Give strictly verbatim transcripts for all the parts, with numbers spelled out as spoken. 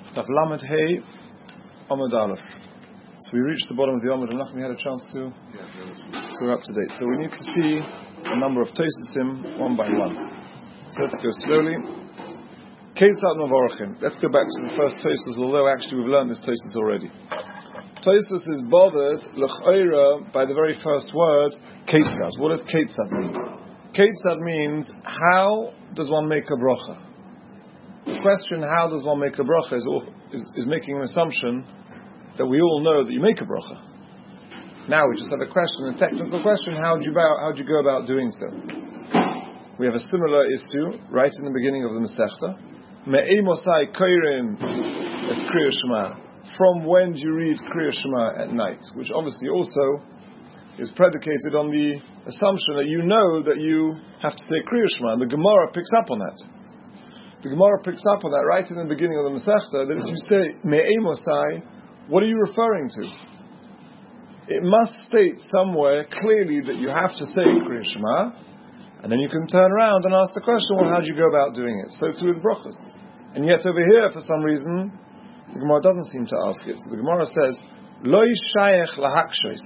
Daf Lamed Hey, Amud Aleph. So we reached the bottom of the Amud, and we had a chance to. Yeah, so we're up to date. So we need to see a number of Tosusim one by one. So let's go slowly. Ketzad Mavorachim. Let's go back to the first Tosus, although actually we've learned this Tosus already. Tosus is bothered l'ch'oira by the very first word Ketzad. What does Ketzad mean? Ketzad means how does one make a bracha? The question, how does one make a bracha, is, is, is making an assumption that we all know that you make a bracha. Now we just have a question, a technical question, how do you, how do you go about doing so? We have a similar issue right in the beginning of the Masechta. Me'emosai koirim es Kriya Shema. From when do you read Kriya Shema at night? Which obviously also is predicated on the assumption that you know that you have to say Kriya Shema, and the Gemara picks up on that. The Gemara picks up on that right in the beginning of the Masechta, that if you say Me'emosai, what are you referring to? It must state somewhere clearly that you have to say Kriya Shema, and then you can turn around and ask the question, well, how do you go about doing it? So too with brachos. And yet over here, for some reason, the Gemara doesn't seem to ask it. So the Gemara says, Loi shayech lahakshos.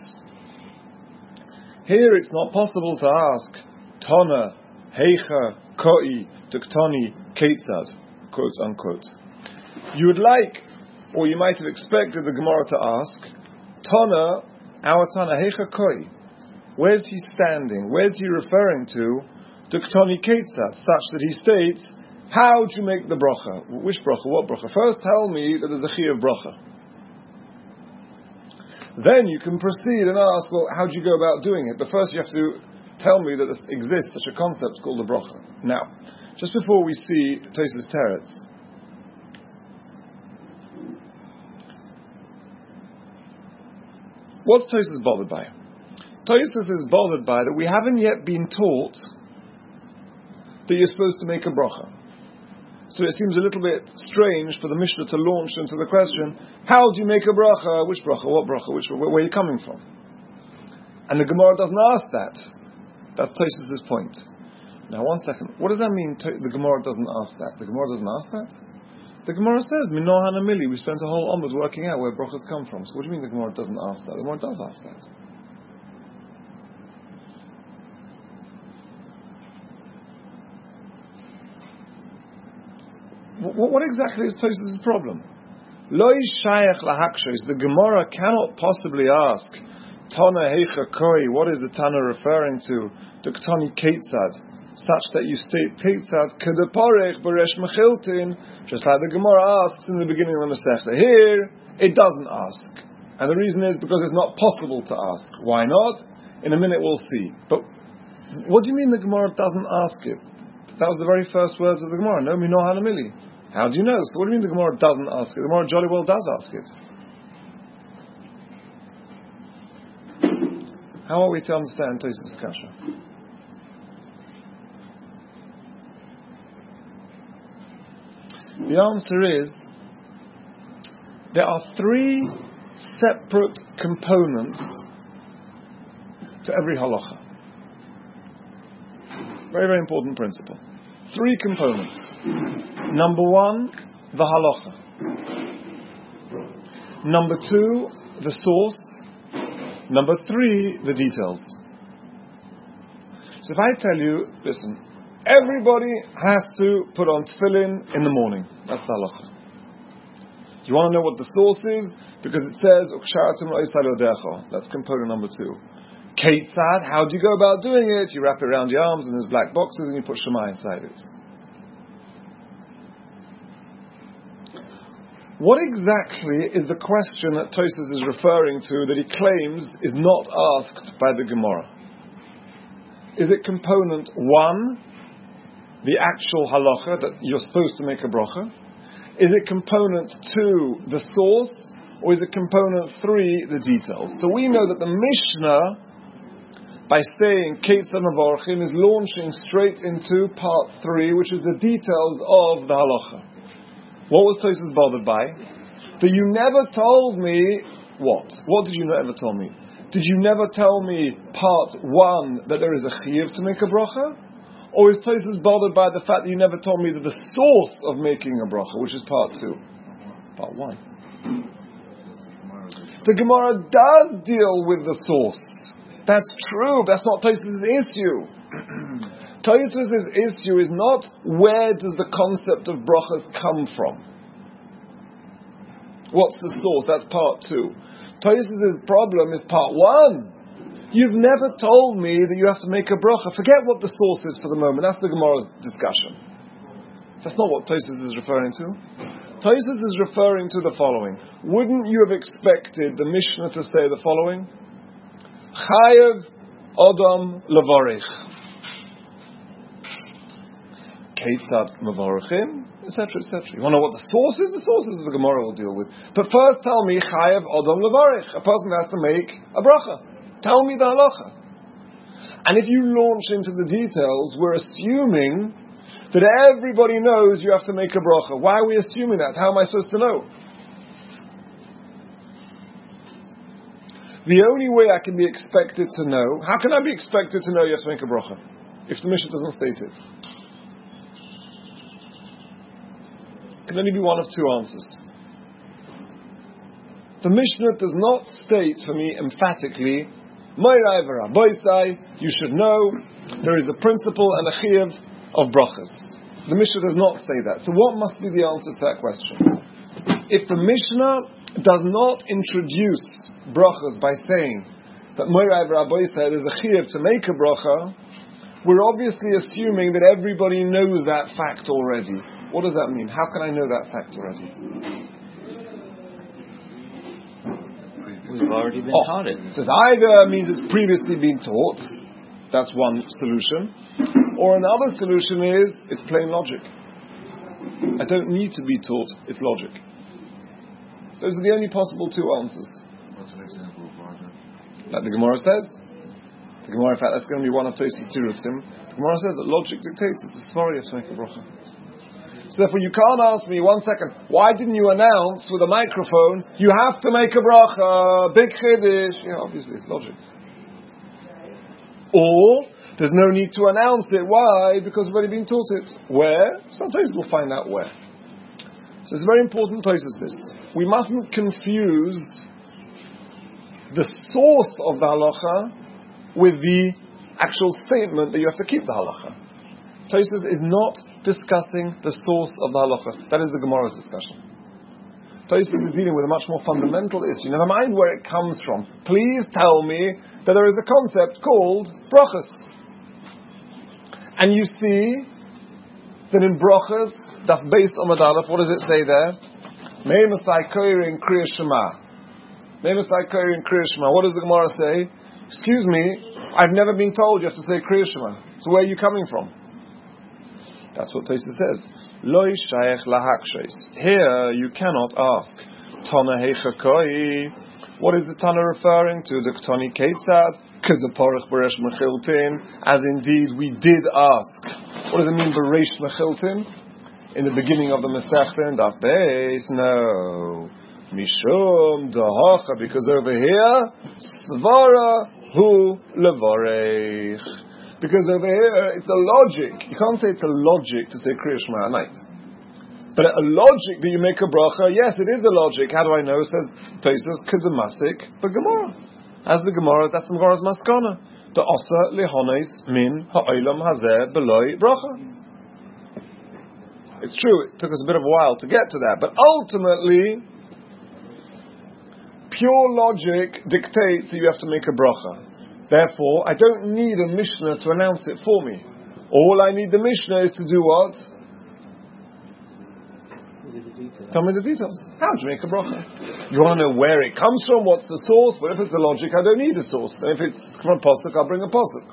Here it's not possible to ask, Tona, Heicha, Koi, Tuktoni, Ketzad, quote unquote. You would like, or you might have expected the Gemara to ask, Tona, our Tana, Heicha Koi. Where's he standing? Where's he referring to? Tuktoni Ketzad, such that he states, how do you make the bracha? Which bracha? What bracha? First tell me that there's a chi of bracha. Then you can proceed and ask, well, how do you go about doing it? But first you have to tell me that there exists such a concept called a bracha. Now, just before we see Tosus Teretz, what's Tosus bothered by? Tosus is bothered by that we haven't yet been taught that you're supposed to make a bracha. So it seems a little bit strange for the Mishnah to launch into the question, how do you make a bracha? Which bracha? What bracha? Which, where, where are you coming from? And the Gemara doesn't ask that. That's Tosus' point. Now, one second. What does that mean? The Gemara doesn't ask that. The Gemara doesn't ask that. The Gemara says, "Mino hanamili." We spent a whole Amud working out where brachas come from. So, what do you mean the Gemara doesn't ask that? The Gemara does ask that. What, what exactly is Tosus' problem? Loi shayach lahakshos. The Gemara cannot possibly ask, Tana heicha koi. What is the Tana referring to? Tuktoni ketzad. Such that you state Teitzad Kedeparech Beresh Mechiltin, just like the Gemara asks in the beginning of the Masechta. Here, it doesn't ask. And the reason is because it's not possible to ask. Why not? In a minute we'll see. But what do you mean the Gemara doesn't ask it? That was the very first words of the Gemara. No, Mino Hanamili. How do you know? So what do you mean the Gemara doesn't ask it? The Gemara jolly well does ask it. How are we to understand Tosus' Kasha? The answer is, there are three separate components to every halacha. Very, very important principle. Three components. Number one, the halacha. Number two, the source. Number three, the details. So if I tell you, listen, everybody has to put on tefillin in the morning. That's the halacha. You want to know what the source is? Because it says, that's component number two. Ketzad, how do you go about doing it? You wrap it around your arms in these black boxes and you put Shema inside it. What exactly is the question that Tosus is referring to that he claims is not asked by the Gemara? Is it component one, the actual halacha, that you're supposed to make a bracha? Is it component two, the source? Or is it component three, the details? So we know that the Mishnah, by saying Ketzad Mavorachim, is launching straight into part three, which is the details of the halacha. What was Tosus bothered by? That you never told me what? What did you never tell me? Did you never tell me part one, that there is a chiyuv to make a bracha? Or is Tosus bothered by the fact that you never told me that the source of making a bracha, which is part two? part one. The Gemara does deal with the source. That's true. That's not Tosfos' issue. Tosfos' issue is not where does the concept of brachas come from. What's the source? That's part two. Tosfos' problem is part one. You've never told me that you have to make a bracha. Forget what the source is for the moment. That's the Gemara's discussion. That's not what Tosfos is referring to. Tosfos is referring to the following. Wouldn't you have expected the Mishnah to say the following? Chayev Adam Levarich. Keitzad Mevarachim, et cetera, et cetera. You want to know what the source is? The source is the Gemara will deal with. But first tell me, Chayev Adam Levarich. A person has to make a bracha. Tell me the halacha. And if you launch into the details, we're assuming that everybody knows you have to make a bracha. Why are we assuming that? How am I supposed to know? The only way I can be expected to know, how can I be expected to know you have to make a bracha if the Mishnah doesn't state it? It can only be one of two answers. The Mishnah does not state for me emphatically, you should know there is a principle and a chiyuv of brachas. The Mishnah does not say that. So what must be the answer to that question? If the Mishnah does not introduce brachas by saying that Moirai v'Rabbai said there's a chiyuv to make a bracha, we're obviously assuming that everybody knows that fact already. What does that mean? How can I know that fact already? We've already been oh, taught it. So it's either means it's previously been taught. That's one solution. Or another solution is it's plain logic. I don't need to be taught, it's logic. Those are the only possible two answers. What's an example of logic? Like the Gemara says. The Gemara, in fact, that's going to be one of Tosfos' Tirusim. The Gemara says that logic dictates it's the Svari of to make a bracha. So therefore you can't ask me, one second, why didn't you announce with a microphone, you have to make a bracha, big chiddush? Yeah, obviously it's logic. Or, there's no need to announce it. Why? Because we've already been taught it. Where? Sometimes we'll find out where. So it's very important Tosfos this. We mustn't confuse the source of the halacha with the actual statement that you have to keep the halacha. Tosfos is not discussing the source of the halacha. That is the Gemara's discussion. Tosfos is dealing with a much more fundamental issue. Never mind where it comes from. Please tell me that there is a concept called brachas. And you see that in brachas, daf beis amud aleph, what does it say there? Mei masai koyer in kriya shema. Mei masai koyer in kriya shema. What does the Gemara say? Excuse me, I've never been told you have to say kriya shema. So where are you coming from? That's what Tosfos says. Loi shayech lahakshes. Here you cannot ask. Tana heichakoi. What is the Tana referring to? The Ktani Keitzad. Kedaporach beresh mechiltin. As indeed we did ask. What does it mean beresh mechiltin? In the beginning of the Masechta and Daf Beis? No. Mishum dahacha. Because over here, svara hu levarech. Because over here, it's a logic. You can't say it's a logic to say Kriya Shema at night. But a logic that you make a bracha, yes, it is a logic. How do I know? It says, Tosfos, Kedamasik, but Gemara. As the Gemara, that's the Gemara's maskana. The Osa lehones min ha'olam hazeh beloi bracha. It's true, it took us a bit of a while to get to that. But ultimately, pure logic dictates that you have to make a bracha. Therefore, I don't need a Mishnah to announce it for me. All I need the Mishnah is to do what? Tell me the details. How to make a bracha. You want to know where it comes from, what's the source? But if it's a logic, I don't need a source. And if it's from a pasuk, I'll bring a pasuk.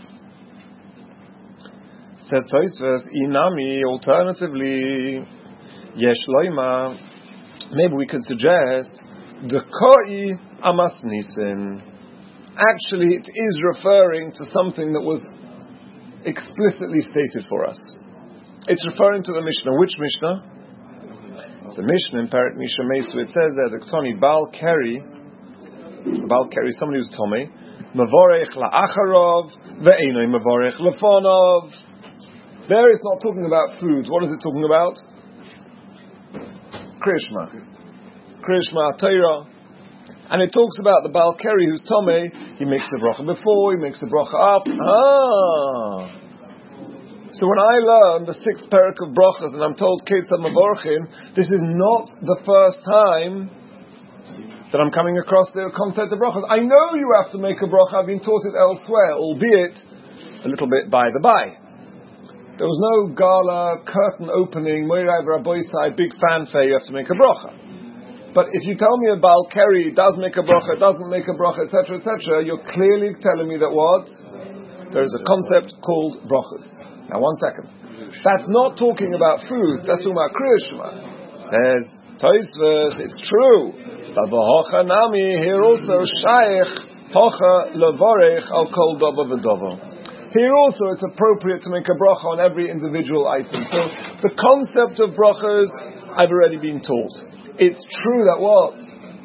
Says Tosfos, Inami, alternatively, Yesh Loima. Maybe we could suggest, Dekoi Amas Nisin. Actually, it is referring to something that was explicitly stated for us. It's referring to the Mishnah. Which Mishnah? It's a Mishnah in Parak Misha Mesu. It says that the Ktoni Baal Keri, Baal Keri, somebody who's Tomei, Mavorech la'acharov, ve'enoi mavorech lefonov. There it's not talking about food. What is it talking about? Kriya Shema. Kriya Shema Torah. And it talks about the Baal Keri who's Tomei, he makes the bracha before, he makes the bracha after. Ah! So when I learn the sixth parak of brachas and I'm told Ketzad Mavorchin, this is not the first time that I'm coming across the concept of brachas. I know you have to make a bracha, I've been taught it elsewhere, albeit a little bit by the by. There was no gala, curtain opening, Moirai Rabboisai, big fanfare, you have to make a bracha. But if you tell me a Baal Keri does make a bracha, doesn't make a bracha, et cetera, et cetera, you're clearly telling me that what? There is a concept called brachas. Now, one second. That's not talking about food. That's talking about Kriya Shema. Says Tosfos, it's true. But v'hocha nami, here also shaykh hocha levarech al kol dava v'dava. Here also it's appropriate to make a bracha on every individual item. So the concept of brachas, I've already been taught. It's true that what?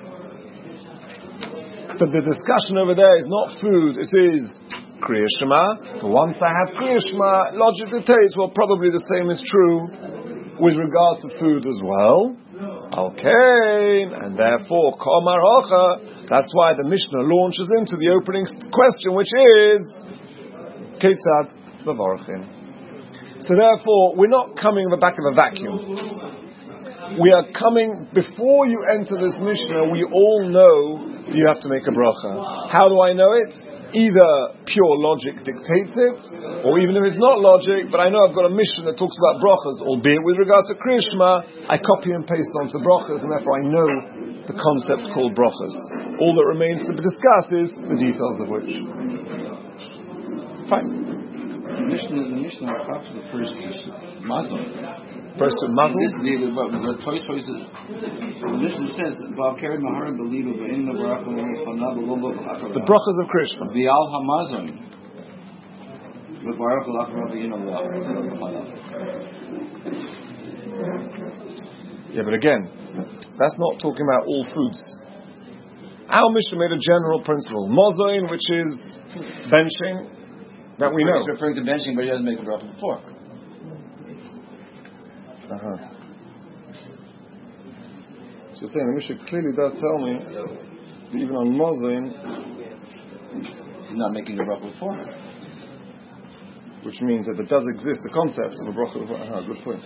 That the discussion over there is not food, it is Kriya Shema. But once I have Kriya Shema, logic dictates, well, probably the same is true with regard to food as well. Okay, and therefore, Komar Hocha, that's why the Mishnah launches into the opening question, which is Ketzad Mavorchin. So therefore, we're not coming in the back of a vacuum. We are coming, before you enter this Mishnah, we all know you have to make a bracha. How do I know it? Either pure logic dictates it, or even if it's not logic, but I know I've got a Mishnah that talks about brachas, albeit with regard to Kriya Shema, I copy and paste onto brachas, and therefore I know the concept called brachas. All that remains to be discussed is the details of which. Fine. The Mishnah, the Mishnah refers to Muslim. First to muzzle. The Mishnah says, "Baal Keri Maharim believe in the bracha the brachas of Kriya Shema. The Al Hamazon. The bracha l'acharav the Yeah, but again, that's not talking about all foods. Our Mishnah made a general principle, mozain, which is benching, that we know. He's referring to benching, but he doesn't make a bracha before. Uh-huh. So you're saying the Mishnah clearly does tell me that even on mozain, he's not making a bracha before. Which means that there does exist a concept of a bracha before. Uh-huh, good point.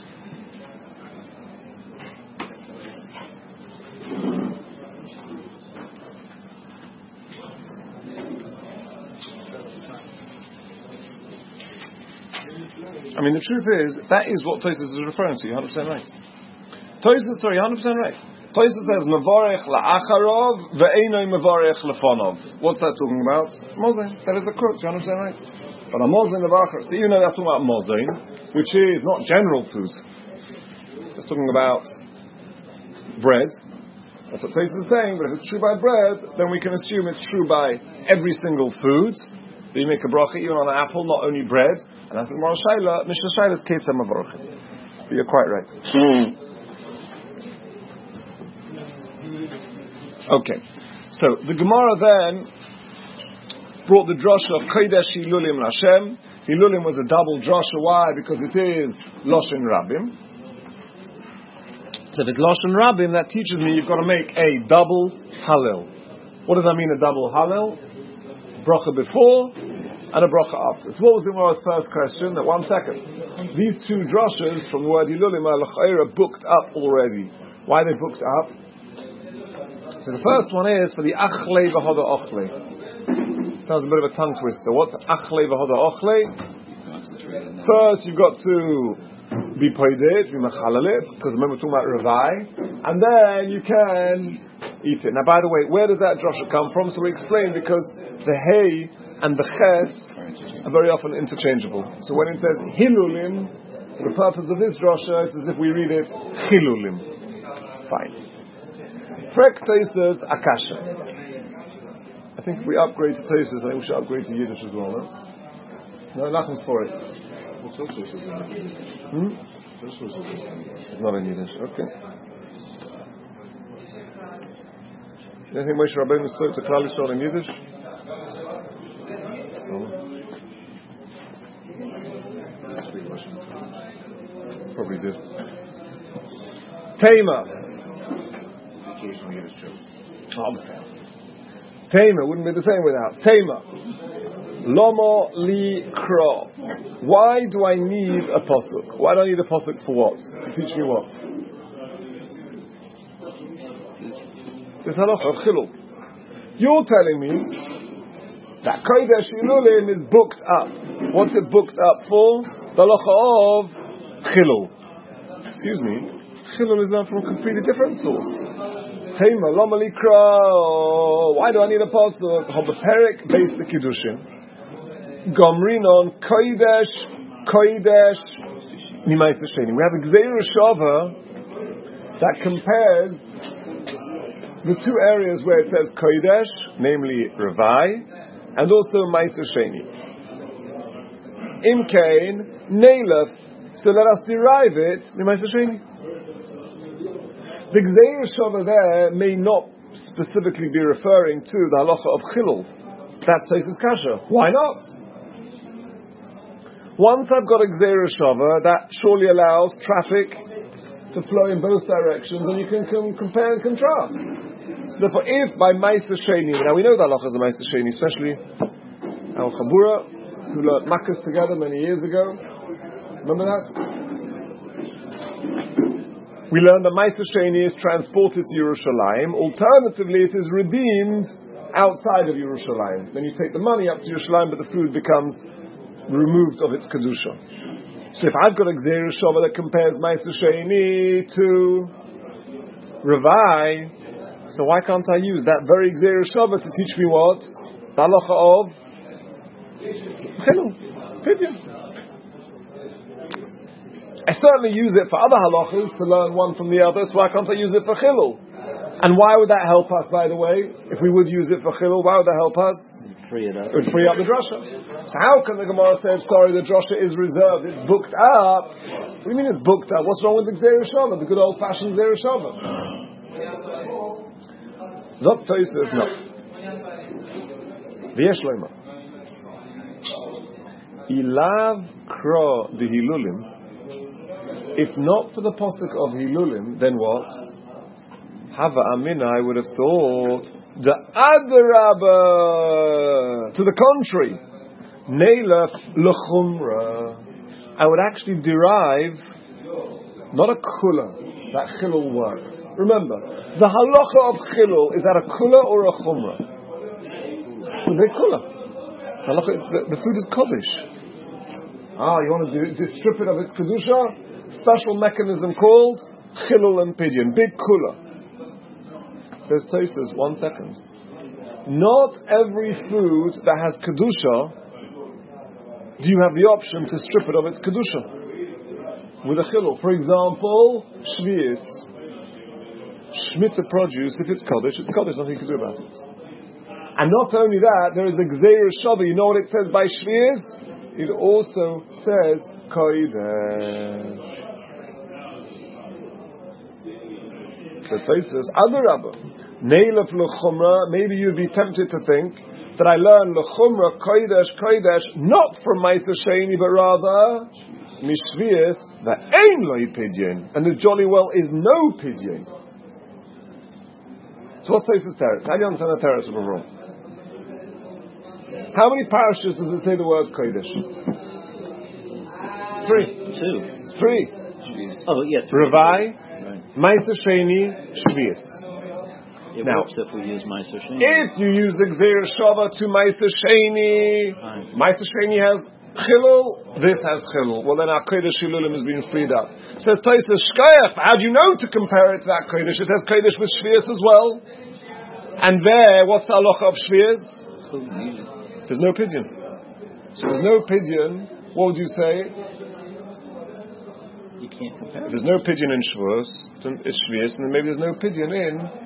I mean, the truth is, that is what Tosfos is referring to. You're one hundred percent right. Tosfos, sorry, one hundred percent right. Tosfos says, Mevarech la'acharov ve'enoi mevarech lefonov. What's that talking about? Mozain. That is a quote. You're one hundred percent right. But a mozain of achar. So even though that's talking about mozain, which is not general food, it's talking about bread. That's what Tosfos is saying. But if it's true by bread, then we can assume it's true by every single food. You make a bracha even on an apple, not only bread. And that's the Moral Shaila. Mishnah Shaila is Ketzad Mavorchin. But you're quite right. Okay. So the Gemara then brought the drasha of Kodesh Hilulim Lashem. Hilulim was a double drasha. Why? Because it is Loshen Rabim. So if it's Loshen Rabim, that teaches me you've got to make a double Hallel. What does that mean, a double Hallel? Bracha before and a bracha after. So what was the Gemara's first question? That one second. These two drashas from the word Hilulim are booked up already. Why are they booked up? So the first one is for the Achle v'hoda Ochle. Sounds a bit of a tongue twister. What's Achle v'hoda Ochle? First you've got to be paided, be machalalit, because remember we're talking about Ravai, and then you can eat it. Now, by the way, where does that drasha come from? So we explain because the hay and the ches are very often interchangeable. So when it says hilulim, for the purpose of this drasha, it's as if we read it chilulim. Fine. Frek Tosfos akasha. I think if we upgrade to Tosfos, I think we should upgrade to Yiddish as well, no? No, nothing's for it. Hmm? It's not in Yiddish. Okay. Do you think Moshe Rabbeinu spoke to Klal Yisrael in Yiddish? Probably did. Tema. Tema wouldn't be the same without. Tema. Lomo li kro. Why do I need a pasuk? Why do I need a pasuk for what? To teach me what? This halacha of chilul. You're telling me that Kodesh Ilulim is booked up. What's it booked up for? The halacha of chilul. Excuse me. Chilul is now from a completely different source. Tema Lomo li kro. Why do I need a pasuk? Hobaperik based the kiddushin. Gomrinon Kodesh Kodesh Nimaisa Sheni. We have a Gzeira Shava that compares the two areas where it says Kodesh, namely Ravai, and also Maisa Sheni. Imkain Neilef. So let us derive it Nimaisa Sheni. The Gzeira Shava there may not specifically be referring to the halacha of Chilul. That's Tosas Kasha. Why not? Once I've got a Gzeira Shava, that surely allows traffic to flow in both directions, and you can com- compare and contrast. So therefore, if by Maisa Sheni, now we know that halacha is a Maisa Sheni, especially Al Chabura, who learned Makkos together many years ago. Remember that? We learned that Maisa Sheni is transported to Yerushalayim. Alternatively, it is redeemed outside of Yerushalayim. Then you take the money up to Yerushalayim, but the food becomes removed of its kedusha. So if I've got a Gzeira Shava that compares Maisa Sheni to Ravai, so why can't I use that very Gzeira Shava to teach me what? The halacha of Chilul, Pidyon. I certainly use it for other halachas to learn one from the other, so why can't I use it for Chilul? And why would that help us, by the way? If we would use it for Chilul, why would that help us? Free it up. It would free up the drasha. So how can the Gemara say, sorry, the drasha is reserved, it's booked up? What do you mean it's booked up? What's wrong with the Gzeira Shava, the good old-fashioned Gzeira Shava? Zot Tosas, no. V'yesh loima. Ilav kro de Hilulim. If not for the posuk of Hilulim, then what? Hava Amina, I would have thought the Adarabba, to the contrary, Neilaf L'chumra. I would actually derive not a kula, that chilul works. Remember, the halacha of chilul is that a kula or a chumra? The kula. Halacha is the, the food is kodesh. Ah, you want to do, to strip it of its kedusha? Special mechanism called chilul and pidyon, big kula. Says Tosas, one second. Not every food that has kedusha do you have the option to strip it of its kedusha with a chilul. For example, shvius, shmitzah produce. If it's kodesh, it's kodesh. Nothing you can do about it. And not only that, there is a gzeira shava. You know what it says by shvius? It also says kodesh. So Tosas, Adarabba. Neilaf l'chumra, maybe you'd be tempted to think that I learn l'chumra kodesh kodesh not from Maisa Sheni, but rather mishvius that ain loy pidyon, and the jolly well is no pidyon. So what's Tosas teretz? How do you understand the teretz overall? How many parashas does it say the word kodesh? Three. Two. Three. Oh yeah. Three. Ravai, right. Maisa Sheni, shvius. It now, works if we use Maisa Sheni. If you use the Gzeira Shava to Maisa Sheni, Maisa Sheni has Chilul, this has Chilul. Well, then our Kodesh Hilulim has been freed up. It says Tosas Shkayach. How do you know to compare it to that Kodesh? It says Kodesh with Shvius as well. And there, what's the halacha of Shvius? There's no pidyon. So there's no pidyon. What would you say? You can't compare. If there's no pidyon in Shavuos, then it's Shvius, and then maybe there's no pidyon in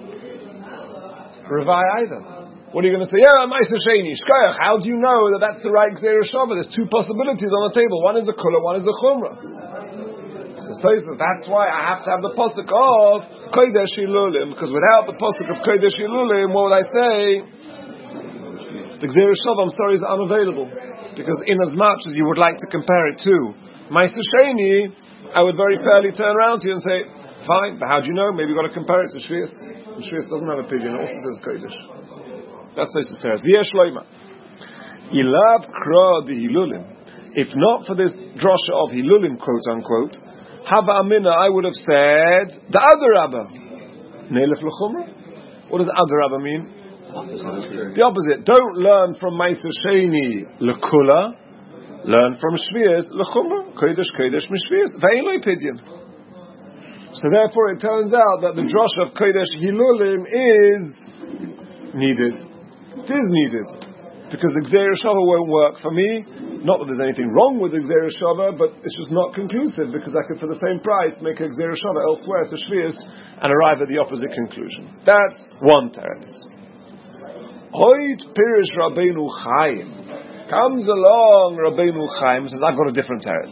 Ravai either. What are you going to say? Yeah, Maisa Sheni, Shkayach. How do you know that that's the right Gzeira Shava? There's two possibilities on the table. One is a kula, one is a chumra. That's why I have to have the pasuk of Kodesh Hilulim, because without the pasuk of Kodesh Hilulim, what would I say? The Gzeira Shava, I'm sorry, is unavailable. Because in as much as you would like to compare it to Maisa Sheni, I would very fairly turn around to you and say, fine, but how do you know? Maybe you've got to compare it to Shvius. Shvius doesn't have a pidyon. It also says kodesh. That's Tosfos Teretz. V'yesh shloima. Ilav kra de hilulim. If not for this drasha of hilulim, quote unquote, hava amina, I would have said the other rabba. Neilef l'chumra. What does other rabba mean? Opposite. The opposite. Don't learn from Meiser Sheni l'kula. Learn from Shvius l'chumra. Kodesh kodesh mishvius. Ve'ein lo pidyon. So therefore, it turns out that the drasha of kodesh hilulim is needed. It is needed because the Gzeira Shava won't work for me. Not that there's anything wrong with the Gzeira Shava, but it's just not conclusive because I could, for the same price, make a Gzeira Shava elsewhere to Shvius and arrive at the opposite conclusion. That's one teretz. Hoyt Pirish Rabbeinu Chaim comes along. Rabbeinu Chaim says, "I've got a different teretz.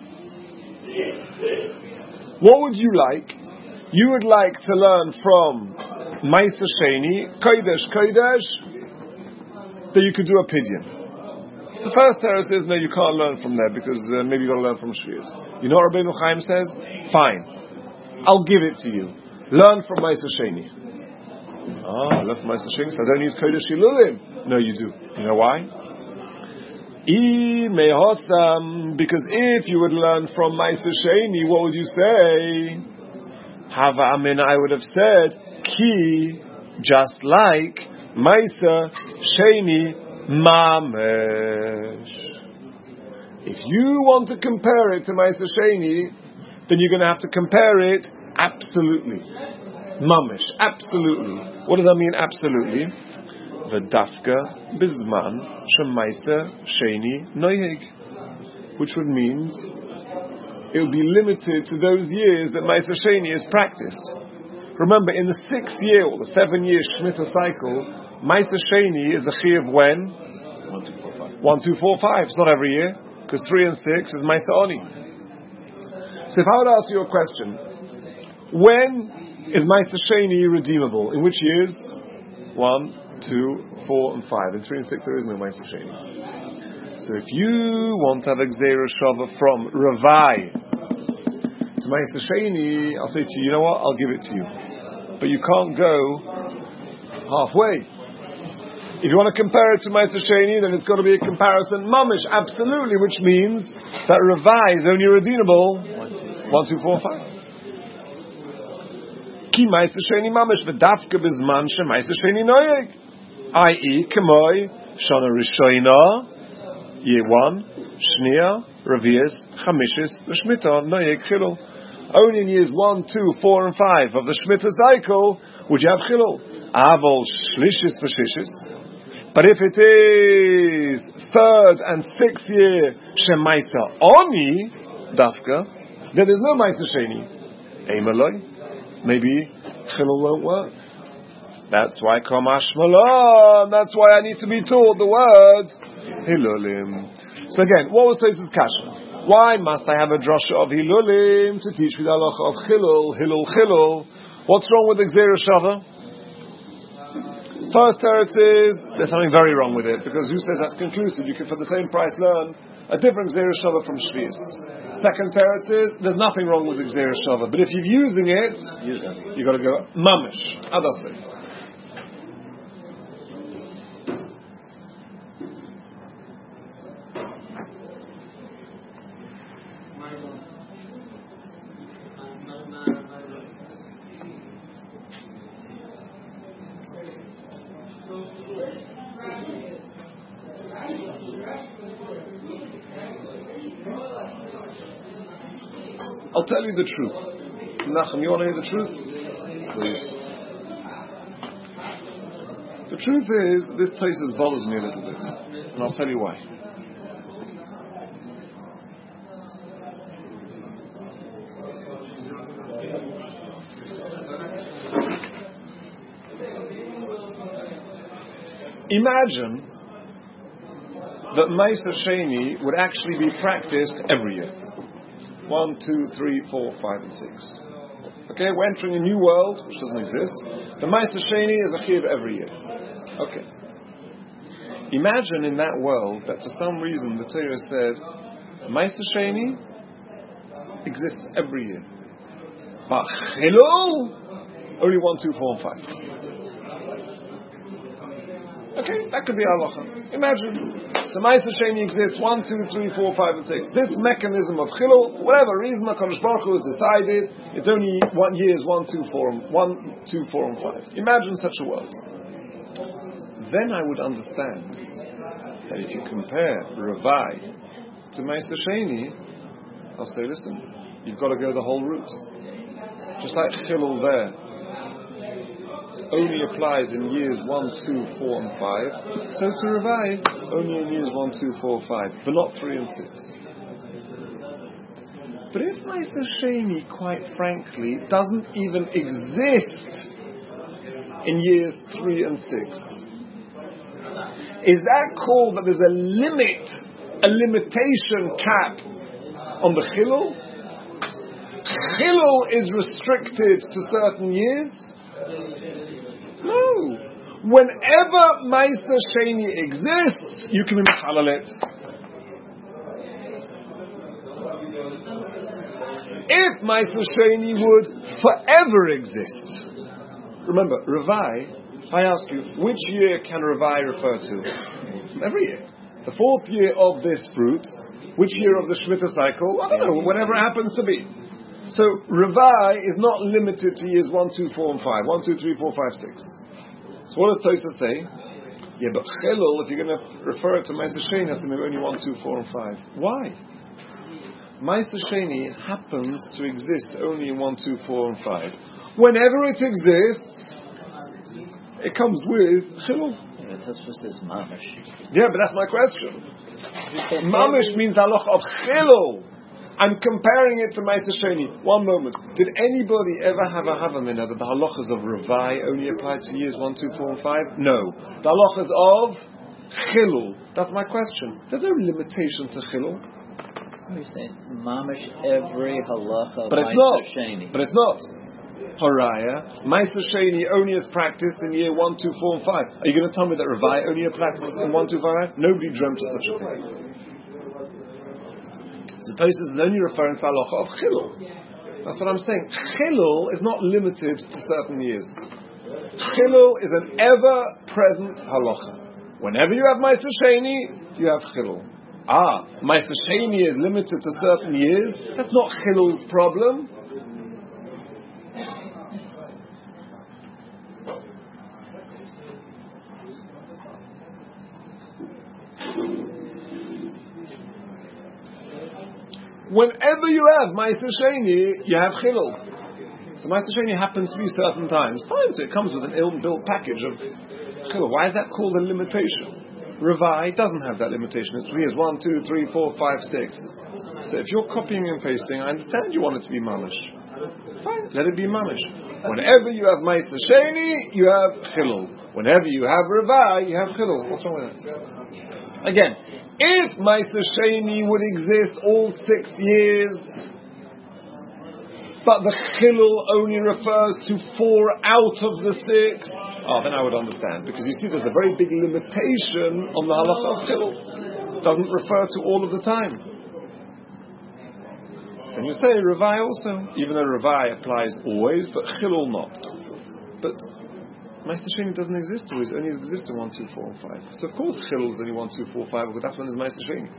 What would you like? You would like to learn from Meiser Sheni, Kodesh Kodesh, that you could do a pidyon. The first teretz says, no, you can't learn from there because uh, maybe you've got to learn from Shvius. You know what Rabbeinu Chaim says? Fine. I'll give it to you. Learn from Meiser Sheni. Ah, I learn from Meiser Sheni, so I don't use Kodesh Hilulim. No, you do. You know why? Because if you would learn from Meiser Sheni, what would you say? Hava Amin, I would have said, Ki, just like Meiser Sheni Mamesh. If you want to compare it to Meiser Sheni, then you're going to have to compare it absolutely. Mamesh, absolutely. What does that mean, absolutely? V'dafka bizman shemaiser sheni noyeg, which would mean it would be limited to those years that Meiser Sheni is practiced. Remember, in the sixth year or the seven-year Shemitah cycle, Meiser Sheni is a chiyuv when one, two, four, five. One, two, four, five. It's not every year because three and six is Meiser Oni. So, if I would ask you a question, when is Meiser Sheni redeemable? In which years? One, two, four, and five. In three and six, there is no Meiser Sheni. So if you want to have a Gzeira Shava from Ravai to Meiser Sheni, I'll say to you, you know what? I'll give it to you. But you can't go halfway. If you want to compare it to Meiser Sheni, then it's got to be a comparison mamish, absolutely, which means that Ravai is only redeemable one, two, four, five. Ki Meiser Sheni mamish v'dafka bizman she Meiser Sheni noyeg. that is, Kemoi, Shana Rishoina, Year one, Shnia, Revius, Chamishis, the Shemitah, Noyeg Chilul. Only in years one, two, four, and five of the Shemitah cycle would you have Chilul. Avol Shlishis v'Shishis. But if it is third and sixth year Shemaisa Oni, Dafka, then there's no Meiser Sheni. Eimaloi. Maybe Chilul won't work. That's why Kamash Malon. That's why I need to be taught the word Hilulim. So again, what was Tosfos Kasha? Why must I have a drasha of Hilulim to teach me the halacha of Chilul, Hilul, Chilul? What's wrong with the Gzeira Shava? First teretz is there's something very wrong with it because who says that's conclusive? You can for the same price learn a different Gzeira Shava from Shvius. Second teretz is there's nothing wrong with the Gzeira Shava, but if you're using it, you got to go mamish. Adaseh. I'll tell you the truth. Nachum, you want to hear the truth? Please. The truth is, this Tosfos bothers me a little bit. And I'll tell you why. Imagine that Meiser Sheni would actually be practiced every year. One, two, three, four, five, and six. Okay, we're entering a new world, which doesn't exist. The Meiser Sheni is a chiyuv every year. Okay. Imagine in that world that for some reason the Torah says Meiser Sheni exists every year. But Chilul only one, two, four, and five. Okay, that could be halacha. Imagine. So Ma'aser Sheni exists one, two, three, four, five, and six. This mechanism of chilul, for whatever reason, HaKadosh Baruch Hu has decided it's only one years, one, two, four, and one, two, four, and five. Imagine such a world. Then I would understand that if you compare Ravai to Ma'aser Sheni, I'll say, listen, you've got to go the whole route. Just like chilul there only applies in years one, two, four, and five, so to Ravai only in years one, two, four, five, but not three and six. But if Ma'aser Sheni, quite frankly, doesn't even exist in years three and six, is that called that there's a limit, a limitation cap on the chilul? Chilul is restricted to certain years? No. Whenever Ma'aser Sheni exists, you can be mechalal it. If Ma'aser Sheni would forever exist, remember, Ravai, if I ask you, which year can Ravai refer to? Every year. The fourth year of this fruit, which year of the Shemitah cycle? I don't know, whatever it happens to be. So Ravai is not limited to years one, two, four, and five. One, two, three, four, five, six. So what does Tosha say? Yeah, but chilul, if you're going to refer it to Ma'aser Sheni, has to be only one, two, four, and five. Why? Ma'aser Sheni happens to exist only in one, two, four, and five. Whenever it exists, it comes with chilul. Yeah, that's just as mamish. Yeah, but that's my question. Mamish means halacha of chilul. I'm comparing it to Ma'aser Sheni. One moment. Did anybody ever have a havamina that the halachas of Ravai only apply to years one, two, four, and five? No. The halachas of chilul. That's my question. There's no limitation to chilul. What are you saying? Mamish every halacha of But it's Ma'aser not. Sheni. But it's not. Haraya. Ma'aser Sheni only is practiced in year one, two, four, and five. Are you going to tell me that Ravai only is practiced in one, two, five? Nobody dreamt of such a thing. The Tosfos is only referring to halacha of chilul. That's what I'm saying. Chilul is not limited to certain years. Chilul is an ever-present halacha. Whenever you have Ma'aser Sheni, you have chilul. Ah, Ma'aser Sheni is limited to certain years. That's not chilul's problem. Whenever you have Ma'aser Sheni, you have chilul. So Ma'aser Sheni happens to be certain times. Fine, so it comes with an ill-built package of chilul. Why is that called a limitation? Ravai doesn't have that limitation. It's years one, two, three, four, five, six. So if you're copying and pasting, I understand you want it to be mamish. Fine, let it be mamish. Whenever you have Ma'aser Sheni, you have chilul. Whenever you have Ravai, you have chilul. What's wrong with that? Again, if Ma'aser Sheni would exist all six years, but the chilul only refers to four out of the six, oh, then I would understand. Because you see, there's a very big limitation on the halacha of chilul. It doesn't refer to all of the time. And you say Ravai also, even though Ravai applies always, but chilul not. But Ma'aser Sheni doesn't exist always, it only exists in one, two, four, and five. So of course chilul is only one, two, four, five, but that's when there's Ma'aser Sheni.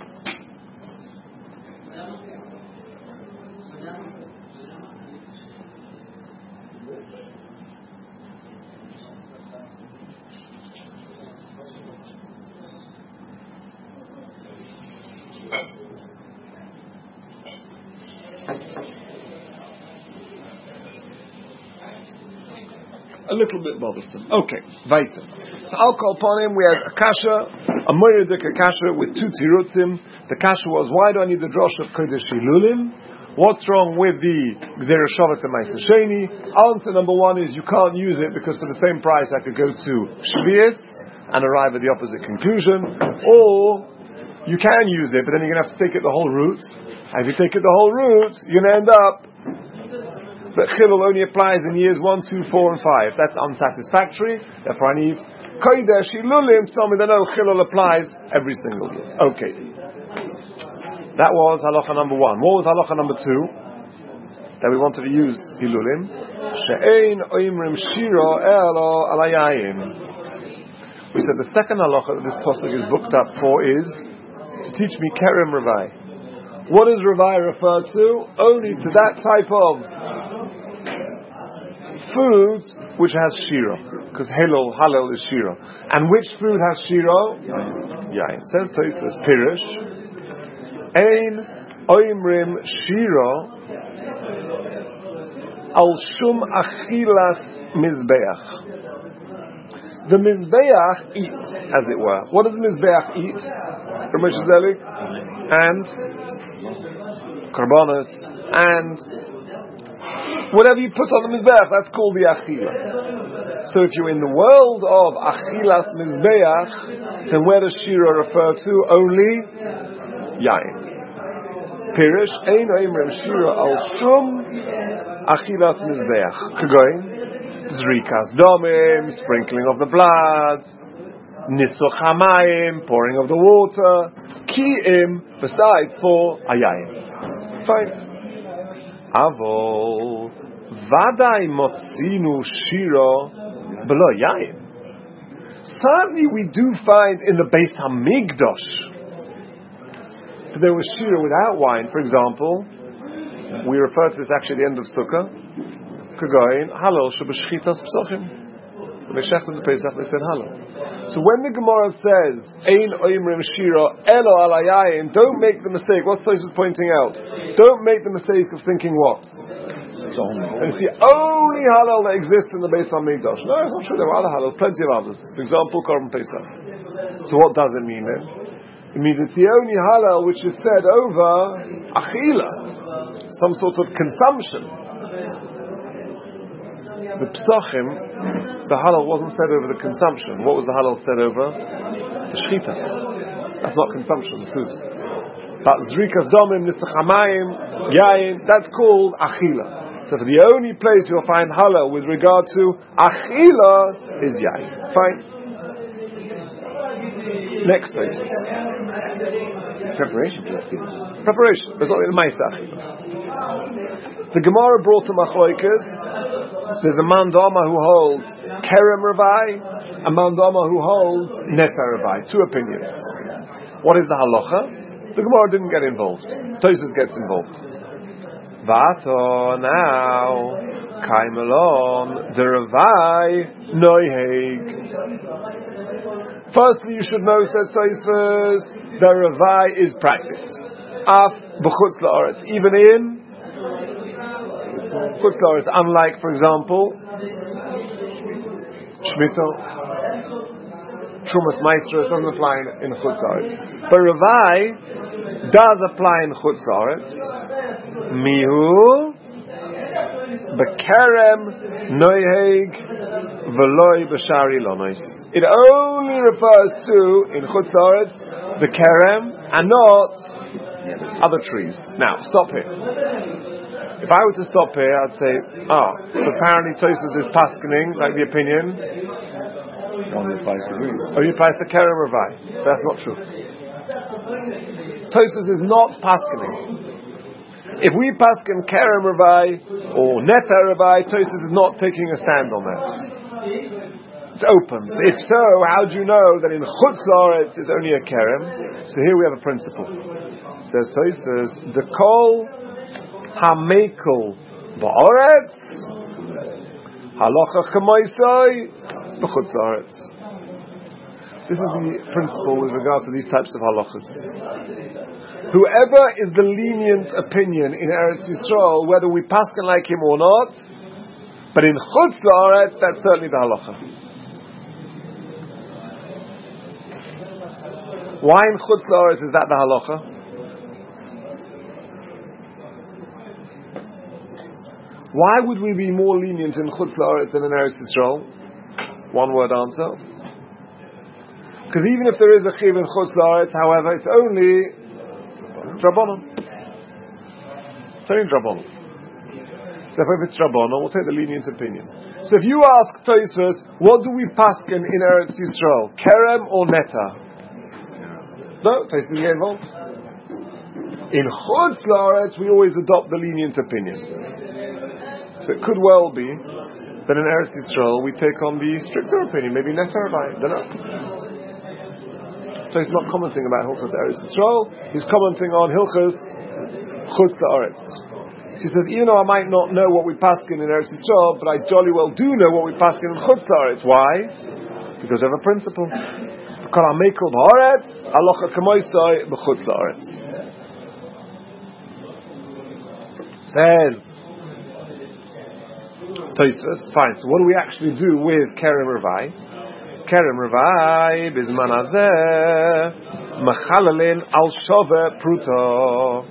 A little bit bothersome. Okay, weiter. So I'll call upon him. We had a kasha, a moiridik kasha with two tirutzim. The kasha was, why do I need the drosh of kodesh hilulim? What's wrong with the gzera shavat and Ma'aser Sheni? Answer number one is you can't use it because for the same price I could go to Shvius and arrive at the opposite conclusion, or you can use it, but then you're going to have to take it the whole route. And if you take it the whole route, you're going to end up that chilul only applies in years one, two, four, and five. That's unsatisfactory. Therefore, I need kodesh hilulim to tell me that no, chilul applies every single year. Okay, that was halacha number one. What was halacha number two? that we wanted to use Hilulim. She'ein oimrim shiro elo alayayim. We said the second halacha that this pasuk is booked up for is to teach me kerem revai. What does revai refer to? Only to that type of food which has shiro, because halal halal is shiro. And which food has shiro? Yain. It says Tosfos Pirish. Ein oimrim shiro al shum achilas mizbeach. The Mizbeach eats, as it were. What does the Mizbeach eat? Ramesh Zelik and Karbonos and whatever you put on the Mizbeach, that's called the Achila. So if you're in the world of Achilas Mizbeach, then where does Shira refer to? Only Yain. Pirish, Ein Oimrim Shira al Shum Achilas Mizbeach. Kagoin. Zrikas domim, sprinkling of the blood, nisuch hamayim, pouring of the water, ki'im, besides for ayayim. Fine. Avol, vadai motzinu shiro below yayim. Certainly we do find in the Beis Hamikdash that there was shiro without wine. For example, we refer to this actually at the end of Sukkah. Kagoin, halal shebeshchitas psochim. When they shechted the Pesach, they said halal. So when the Gemara says, Ein oimrim shiro elo alayayim, don't make the mistake. What's Tosfos pointing out? Don't make the mistake of thinking what? And it's the only halal that exists in the Beis Hamikdash. No, it's not true. There are other halals, plenty of others. For example, Korban Pesach. So what does it mean then? It means it's the only halal which is said over achila, some sort of consumption. The psachim, the halal wasn't said over the consumption. What was the halal said over? The shchita. That's not consumption, the food. But zrikas domim, nisuch hamayim, yayin, that's called achila. So for the only place you'll find halal with regard to achila is yayin. Fine. Next Tosfos. Preparation for that food. Preparation. There's only the ma'aseh achila. The Gemara brought to Machlokes. There's a mandama who holds kerem revai, a mandama who holds neta revai. Two opinions. What is the halacha? The Gemara didn't get involved. Tosfos gets involved. Vato now kaimelon the revai noiheg. Firstly, you should know, says Tosfos, the revai is practiced. Af b'chutz la'aretz, even in Chutz La'aretz, unlike, for example, Shemitah, Trumas Maestro, it doesn't apply in, in Chutz La'aretz. But Revai does apply in Chutz La'aretz. Mihu, Bekerem, Noiheg, Veloi, B'shari Lonois. It only refers to, in Chutz La'aretz, the Kerem, and not other trees. Now, stop here. If I were to stop here, I'd say, ah, so apparently Tosfos is paskening, like the opinion. Only applies to green. Only applies to kerem revai. That's not true. Tosfos is not paskening. If we pasken kerem revai or neta revai, Tosfos is not taking a stand on that. It's open. If so, how do you know that in Chutz La'aretz it's only a kerem? So here we have a principle. Says Tosfos, the kol Hamekel ba'aretz halacha chemaisai b'chutz la'aretz. This is the principle with regard to these types of halachas. Whoever is the lenient opinion in Eretz Yisrael, whether we pasken like him or not, but in chutz la'aretz, that's certainly the halacha. Why in chutz la'aretz is that the halacha? Why would we be more lenient in Chutz La'aretz than in Eretz Yisrael? One word answer. Because even if there is a chiv in Chutz La'aretz, however, it's only Drabonon. It's only Drabonon. So if it's Drabonon, we'll take the lenient opinion. So if you ask Tosfos, what do we pasken in Eretz Yisrael? Kerem or Neta? No, Tosfos get involved. In Chutz La'aretz, we always adopt the lenient opinion. So it could well be that in Eretz Yisrael we take on the stricter opinion, maybe Netar Rabbi, don't know. So he's not commenting about Hilchos Eretz Yisrael, he's commenting on Hilchos Chutz La'aretz. So he says, even though I might not know what we paskin in Eretz Yisrael, but I jolly well do know what we paskin in Chutz La'aretz. Why? Because of a principle. Kol HaMekel B'Haaretz, Halacha K'moisai B'Chutz La'aretz. Says Tosfos, fine. So what do we actually do with Kerem Revai? Kerem Revai Bizman Hazeh Machalalin Al Shove Pruto.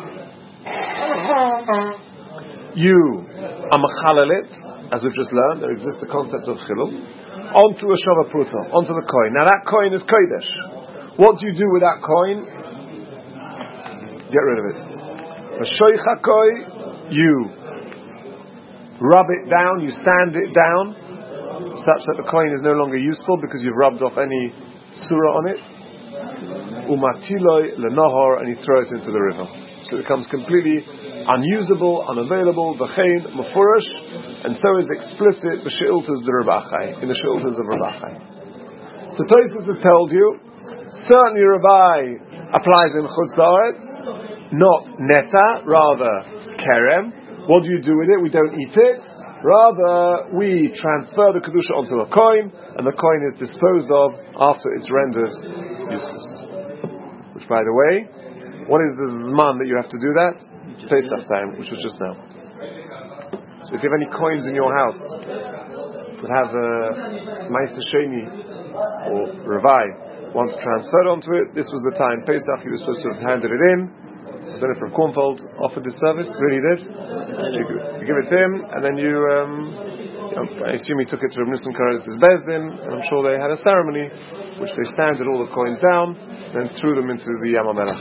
You are Machalalit, as we've just learned. There exists the concept of Chilul onto a Shove Pruto, onto the coin. Now that coin is Kodesh. What do you do with that coin? Get rid of it. V'shoicha you rub it down, you sand it down, such that the coin is no longer useful because you've rubbed off any surah on it. Umatiloi lenahor, and you throw it into the river. So it becomes completely unusable, unavailable, v'chein, mafurish, and so is explicit the she'iltas de Rav Achai, in the she'iltas of Rav Achai. So Tosfos has told you, certainly Ravai applies in Chutz La'aretz, not neta, rather kerem. What do you do with it? We don't eat it. Rather, we transfer the kedusha onto the coin, and the coin is disposed of after it's rendered useless. Which, by the way, what is the zman that you have to do that? Pesach time, which was just now. So if you have any coins in your house that have a Ma'aser Sheni or Ravai wants transferred onto it, this was the time Pesach he was supposed to have handed it in. I don't know if Rav Kornfeld offered this service. Really did. You, you give it to him, and then you, um, I assume he took it to Rav Nissen Karadis' Bezdin, and I'm sure they had a ceremony, which they standed all the coins down, then threw them into the Yam HaMelech.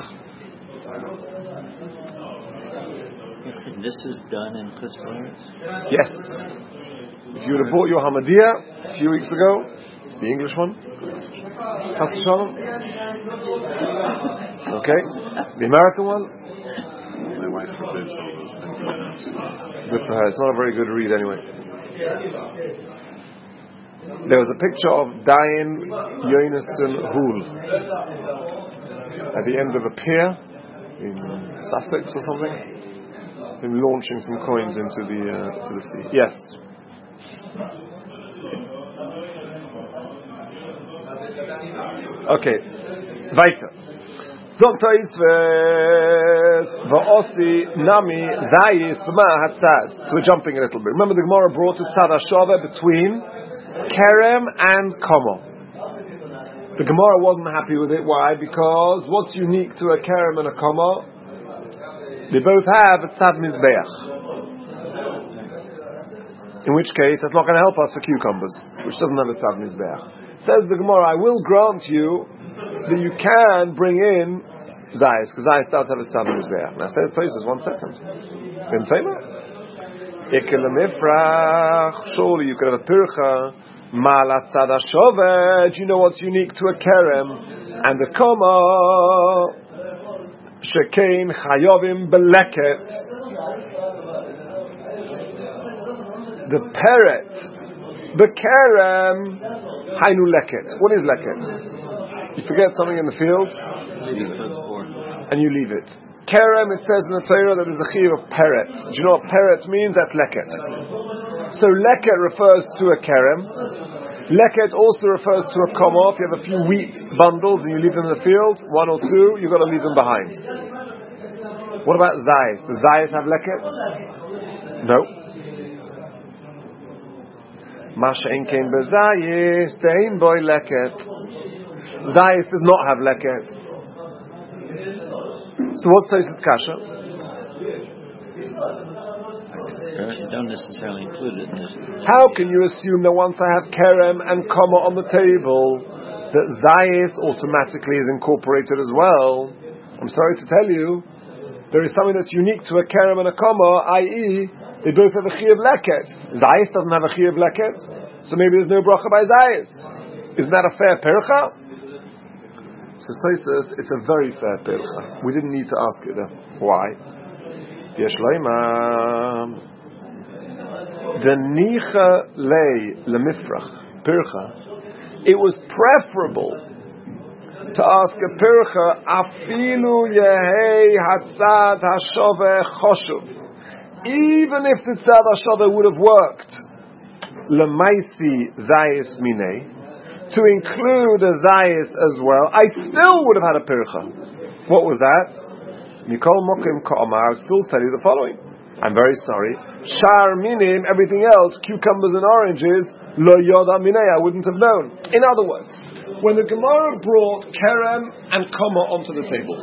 And this is done in Chutz La'aretz? Yes. If you would have bought your Hamadiyah a few weeks ago, the English one, Chas Shalom. Okay, the American one. My wife forbids all those things. Good for her. It's not a very good read anyway. There was a picture of Dayan Yonason Hool at the end of a pier in Sussex or something. Him launching some coins into the uh, to the sea. Yes. Okay. Weiter. Zog Tosfos va'osi nami zayis b'ma hatzad. So we're jumping a little bit. Remember the Gemara brought a tzad hashava between kerem and komo. The Gemara wasn't happy with it. Why? Because what's unique to a kerem and a komo? They both have a tzad mizbeach. In which case, that's not going to help us for cucumbers, which doesn't have a tzad mizbeach. Says the Gemara, I will grant you that you can bring in zayis, because zayis does have a tzad mizbeach. Now, says Tosfos, one second. Ben Tema, ikel mifrach. Surely you could have a pircha. Mala tzad hashove. Do you know what's unique to a kerem and a koma? Shekein chayovim beleket. The peret, the kerem, hainu leket. What is leket? You forget something in the field, and you leave it. Kerem, it says in the Torah that there's a chiyuv of peret. Do you know what peret means? That's leket. So leket refers to a kerem. Leket also refers to a koma. If you have a few wheat bundles and you leave them in the field, one or two, you've got to leave them behind. What about zayis? Does zayis have leket? No. Masha enkein bezayis tein boy leket. Zayis does not have leket. So what's Tosfos kasha? You don't necessarily include it in this. How can you assume that once I have kerem and koma on the table, that zayis automatically is incorporated as well? I'm sorry to tell you, there is something that's unique to a kerem and a koma, that is, they both have a chiyuv leket. Zayis doesn't have a chiyuv leket, so maybe there's no bracha by zayis. Isn't that a fair percha? So Tosfos, it's a very fair pircha. We didn't need to ask it then. Why? Yesh loima the nicha lei lemifrach pircha. It was preferable to ask a pircha afilu yehei hatzad hashove choshuv, even if the tzad hashove would have worked lemaisi zayis minei, to include a zayis as well, I still would have had a pircha. What was that? Mikol mokim ka'amar. I would still tell you the following. I'm very sorry. Shar minim, everything else, cucumbers and oranges, lo yoda minei, I wouldn't have known. In other words, when the Gemara brought kerem and koma onto the table.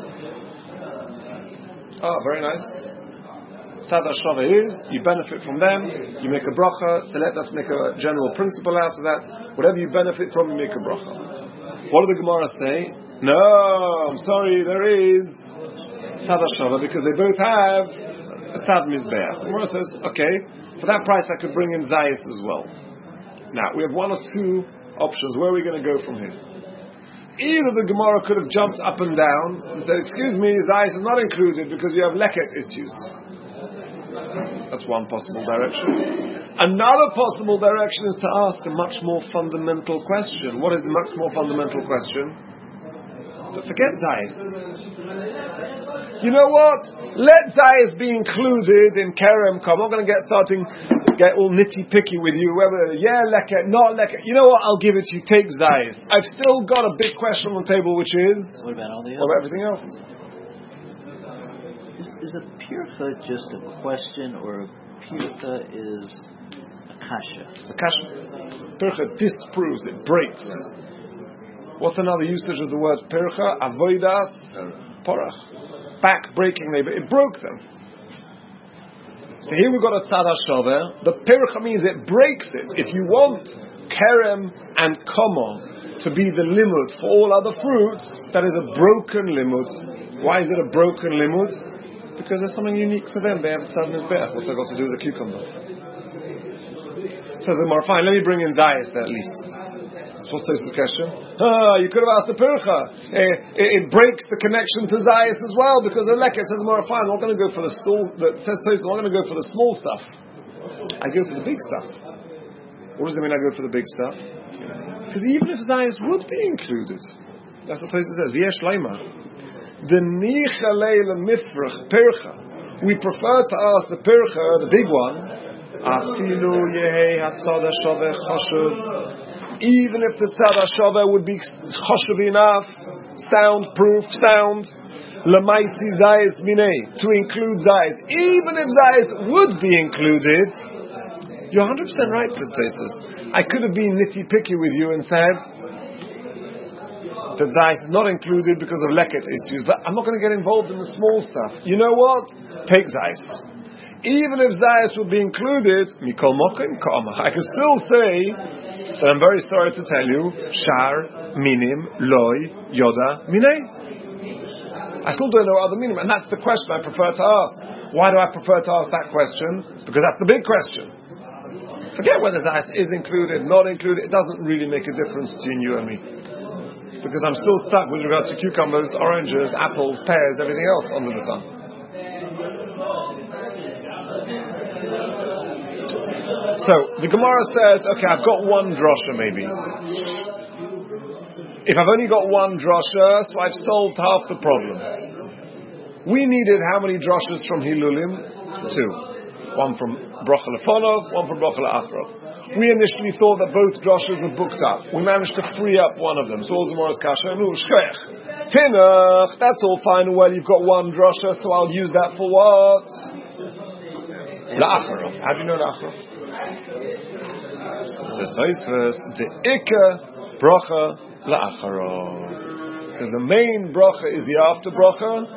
Oh, very nice. Tzad hashava is, you benefit from them, you make a bracha, so let us make a general principle out of that. Whatever you benefit from, you make a bracha. What did the Gemara say? No, I'm sorry, there is tzad hashava, because they both have a tzad mizbeach. The Gemara says, okay, for that price I could bring in zayis as well. Now, we have one or two options. Where are we going to go from here? Either the Gemara could have jumped up and down and said, excuse me, zayis is not included because you have leket issues. That's one possible direction. Another possible direction is to ask a much more fundamental question. What is the much more fundamental question? Forget zayis. You know what? Let zayis be included in kerem kom. I'm not going to get starting, get all nitty picky with you. Whether yeah, leket, not leket. You know what? I'll give it to you. Take zayis. I've still got a big question on the table, which is what about all the what about others? everything else? Is, is a pircha just a question, or a pircha is a kasha? It's a kasha. Pircha disproves, it breaks. What's another usage of the word pircha? Avoidas porach. Back breaking labor. It broke them. So here we've got a tzad hashava. The pircha means it breaks it. If you want kerem and koma to be the limud for all other fruits, that is a broken limud. Why is it a broken limud? Because there's something unique to them. They have tzad mizbeach. What's that got to do with the cucumber? Says the Gemara, fine, let me bring in zayis at least. What's the question? Ah, you could have asked the pircha. It, it, it breaks the connection to zayis as well because the leket says the Gemara, fine, I'm not going to go for the small. That says Tosfos, I'm not going to go for the small stuff. I go for the big stuff. What does it mean? I go for the big stuff? Because even if zayis would be included, that's what Tosfos says. V'yesh leima. The nicha leila mifrach pircha. We prefer to ask the pircha, the big one. Afilu yehei hatzad hashava chashuv. Even if the tzad hashava would be chashuv enough, soundproof, sound. Lemaisi zayis minei, to include zayis. Even if zayis would be included, you're one hundred percent right, says Tosfos. I could have been nitty picky with you and said that zayis is not included because of leket issues, but I'm not going to get involved in the small stuff. You know what? Take zayis. Even if zayis would be included, mikol mokim ka'amach, I can still say that I'm very sorry to tell you, shar minim loy yoda minei. I still don't know other meaning, and that's the question I prefer to ask. Why do I prefer to ask that question? Because that's the big question. Forget whether zayis is included, not included. It doesn't really make a difference between you and me. Because I'm still stuck with regard to cucumbers, oranges, apples, pears, everything else under the sun. So, the Gemara says, okay, I've got one drosha maybe. If I've only got one drosha, so I've solved half the problem. We needed how many droshas from Hilulim? Two. One from Brocha Lefonov, one from Brocha Le'acharov. We initially thought that both droshes were booked up. We managed to free up one of them. So all the Gemara's kasha, no, shkech. Tinach, that's all fine and well. You've got one drosha, so I'll use that for what? La'acharov. How do you know La'acharov? It says Tosfos, the Ikka Brocha La'acharov. Because the main bracha is the after bracha.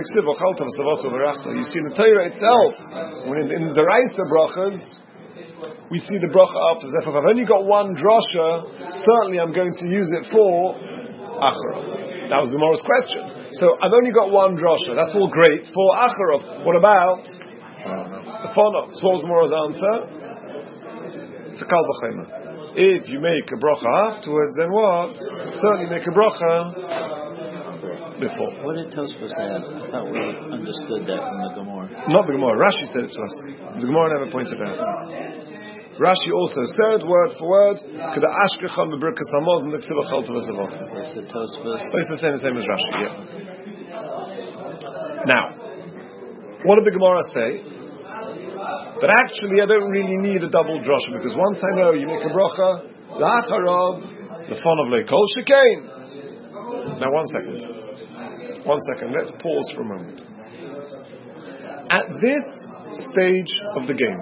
You see in the Torah itself, when in, in the Raisa brachas, we see the bracha after. Therefore, if I've only got one drosha, certainly I'm going to use it for Acharov. That was the Gemara's question. So I've only got one drosha. That's all great for Acharov. What about the Fonov? So what was the Gemara's answer? It's a kal v'chema. If you make a bracha afterwards, then what? Certainly make a bracha before. What did Tosfos add? I thought we understood that from the Gemara. Not the Gemara. Rashi said it to us. The Gemara never pointed out. Rashi also said, word for word, "Kada ashkecham bebrikas hamazon deksiva chaltavas avot." Where's the Tosfos? It's the same, the same as Rashi. Yeah. Now, what did the Gemara say? That actually I don't really need a double drasha, because once I know you make a bracha, la'acharov, the fun of leikol shekain. Now, one second. One second. Let's pause for a moment. At this stage of the game,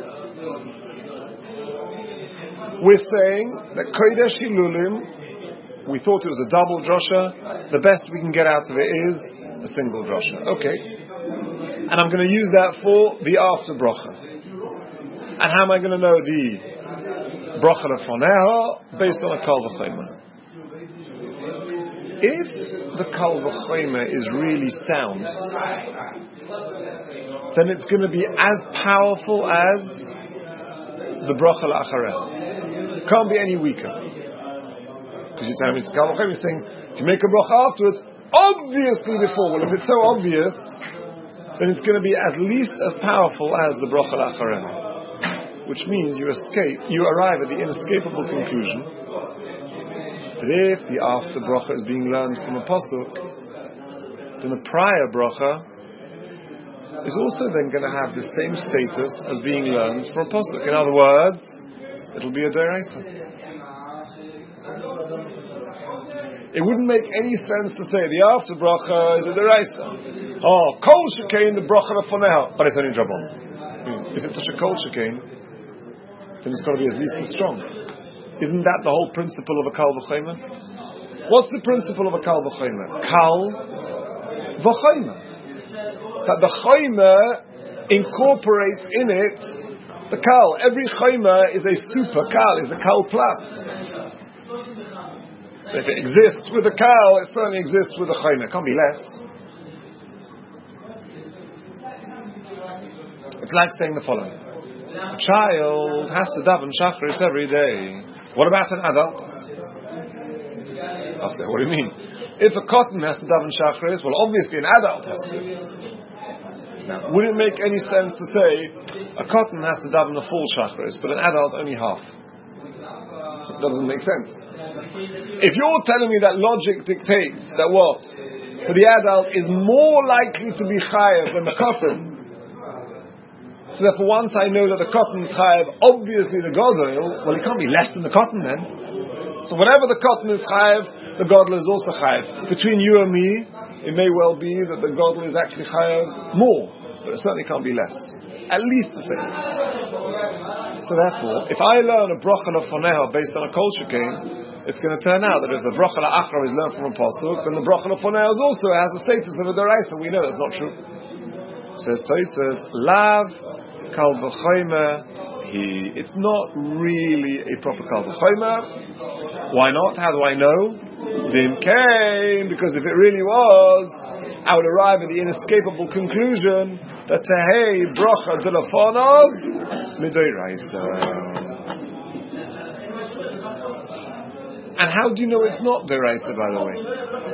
we're saying that Kodesh Hilulim, we thought it was a double drasha. The best we can get out of it is a single drasha. Okay. And I'm going to use that for the after bracha. And how am I going to know the bracha lefoneha? Based on a kal v'chomer. If the kal v'chomer is really sound, then it's going to be as powerful as the bracha la'achareh. Can't be any weaker. Because you're telling me it's kal v'chomer, you're saying, if you make a bracha afterwards, obviously before. Well, if it's so obvious, then it's going to be at least as powerful as the bracha la'achareh. Which means you escape, you arrive at the inescapable conclusion that if the after bracha is being learned from a pasuk, then the prior bracha is also then going to have the same status as being learned from a pasuk. In other words, it'll be a deraisa. It wouldn't make any sense to say the after bracha is a deraisa. Oh, kol shekain the bracha lefoneha, but it's only drabon. If it's such a kol shekain, then it's got to be at least as strong. Isn't that the whole principle of a kal v'chomer? What's the principle of a kal v'chomer? Kal v'chomer. That the chomer incorporates in it the kal. Every chomer is a super kal, is a kal plus. So if it exists with a kal, it certainly exists with a chomer. It can't be less. It's like saying the following. A child has to daven shachris every day. What about an adult? I'll say, what do you mean? If a cotton has to daven shachris, well, obviously an adult has to. Now, would it make any sense to say a cotton has to daven a full shachris, but an adult only half? That doesn't make sense. If you're telling me that logic dictates that what? That the adult is more likely to be chayav than the cotton, so therefore, once I know that the cotton is chayav, obviously the gadol, well, it can't be less than the cotton then. So whatever the cotton is chayav, the gadol is also chayav. Between you and me, it may well be that the gadol is actually chayav more, but it certainly can't be less. At least the same. So therefore, if I learn a bracha lefoneha based on a kol shekain, it's going to turn out that if the bracha la'achra is learned from a pasuk, then the bracha lefoneha also has a status of a deraisa. We know that's not true. Says Tosfos, lav kal v'chomer he. It's not really a proper kal v'chomer. Why not? How do I know? Dim came, because if it really was, I would arrive at the inescapable conclusion that tehei bracha delafonov midoraisa. And how do you know it's not deraisa, by the way?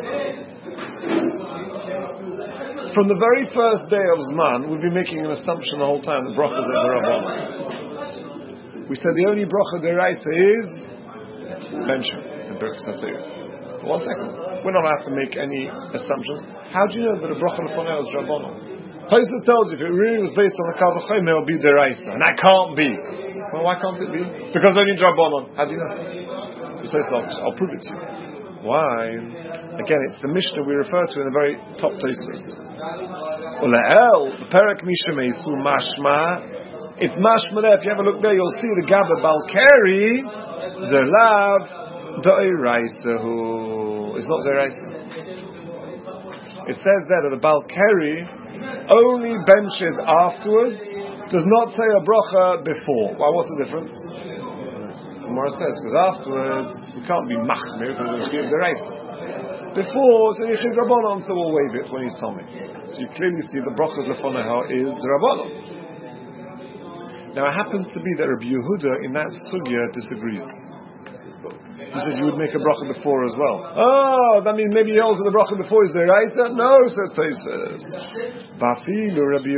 From the very first day of Zman, we've been making an assumption the whole time that brachas are derabbanan. We said the only bracha deraisa is mentioned in Birkas HaTorah. One second, we're not allowed to make any assumptions. How do you know that a bracha lefoneh is derabbanan? Tosfos tells you if it really was based on the kal v'chomer, it will be deraisa, and that can't be. Well, why can't it be? Because only derabbanan. How do you know? So Tosfos, I'll prove it to you. Why? Again, it's the Mishnah we refer to in the very top Tosfos. Ule'el, the Perek Mishameisu Mashma. It's Mashma there. If you have a look there, you'll see the Gabba Balkari, Zerlav, Do'iraisahu. It's not Do'iraisa. It says there that the Balkari only benches afterwards, does not say a bracha before. Why? What's the difference? Gemara says, because afterwards we can't be machmir because we'll give the race. Before, so Yichid Rabbanon, so we'll waive it when he's Tommy. So you clearly see the brachas lefoneha is the Rabbanon. Now it happens to be that Rabbi Yehuda in that sugya disagrees. He says you would make a bracha before as well. Oh, that means maybe he holds that the bracha before is deraisa? No, says Tosfos. Bafilu Rabbi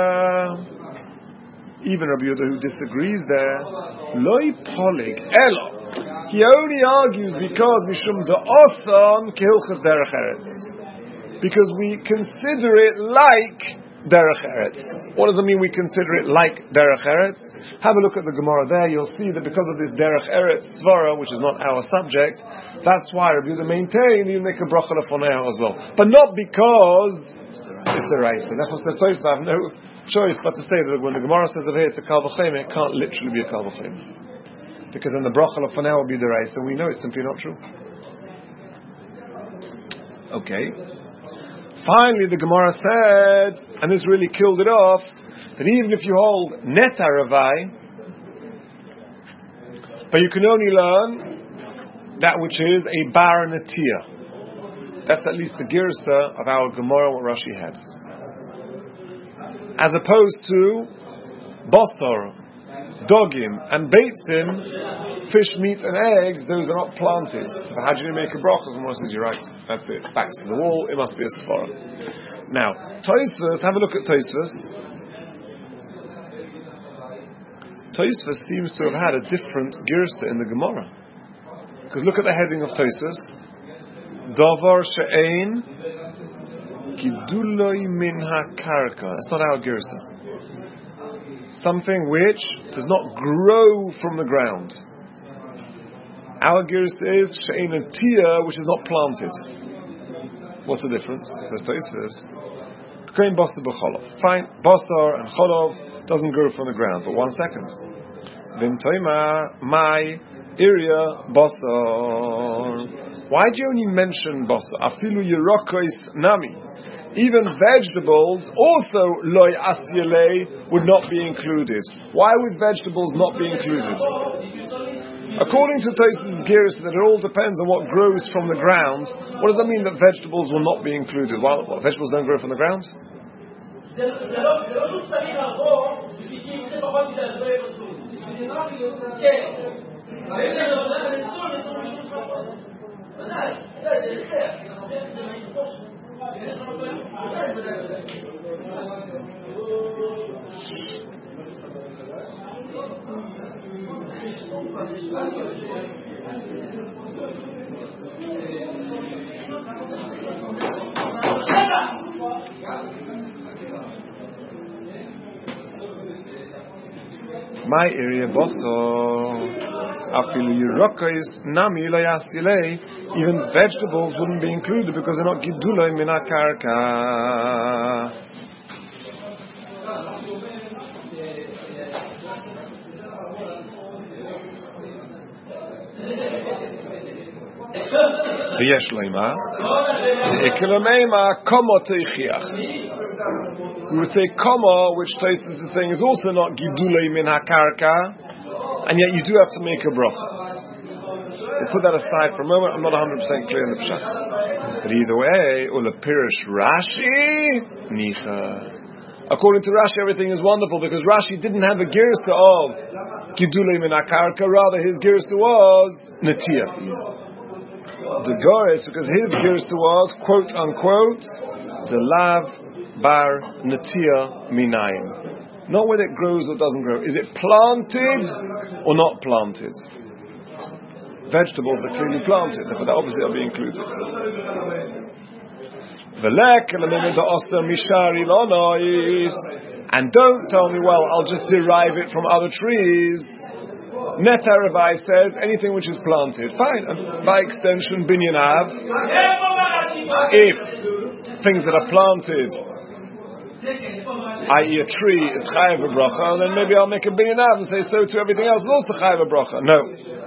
Yehuda. Even Rabbi Yehuda who disagrees there. Loi polig elo. He only argues because mishum da'osan kehilchas derech eretz. Because we consider it like derech eretz. What does it mean we consider it like derech eretz? Have a look at the Gemara there. You'll see that because of this derech eretz svara, which is not our subject, that's why Rabbi Yehuda maintained you make a bracha lefoneh as well, but not because it's a raisa. Therefore, says Tosfos, I have no choice but to say that when the Gemara says that here it's a kal v'chomer, it can't literally be a kal v'chomer, because then the bracha lefoneh will be the raisa. We know it's simply not true. Okay. Finally, the Gemara said, and this really killed it off, that even if you hold neta ravai, but you can only learn that which is a bar netia. That's at least the girsa of our Gemara, what Rashi had. As opposed to basar, dogim, and beitzim, fish, meat, and eggs, those are not planted. So how do you make a bracha? Someone says, you're right, that's it. Back to the wall, it must be a sfara. Now, Tosfos, have a look at Tosfos. Tosfos seems to have had a different girsa in the Gemara. Because look at the heading of Tosfos. Davar she'ein giduloi min ha'karka. That's not our girsa. Something which does not grow from the ground. Our girsa is she'ein tia, which is not planted. What's the difference? First Tosfos. Kain basar b'cholov. Fine, basar and cholov doesn't grow from the ground. But one second. Vim toima my area basar. Why do you only mention basar? Afilu yerokois nami. Even vegetables, also loy asyele, would not be included. Why would vegetables not be included? According to Tosfos' Geras, that it all depends on what grows from the ground. What does that mean that vegetables will not be included? Well, what, vegetables don't grow from the ground? My area boso afilu yirokos nami lo yasilei. Even vegetables wouldn't be included because they're not giduloi min hakarka. V'yesh leima ekelomeima komo teichiach. We would say kama, which Tosfos is saying is also not gidulei min hakarka, and yet you do have to make a bracha. We'll put that aside for a moment. I'm not one hundred percent clear in the pshat. But either way, ula pirish Rashi nicha. According to Rashi, everything is wonderful because Rashi didn't have a girsa of gidulei min hakarka. Rather, his girsa was netia. The Goris, because his girsa was quote unquote the lav bar netia minayim. Not whether it grows or doesn't grow. Is it planted or not planted? Vegetables are clearly planted, but that obviously will be included. And don't tell me, well, I'll just derive it from other trees. Neta Ravai said anything which is planted. Fine. And by extension, binyan av. If things that are planted, that is a tree, is chayav a bracha, then maybe I'll make a binyan av and say so to everything else is also chayav a bracha. No.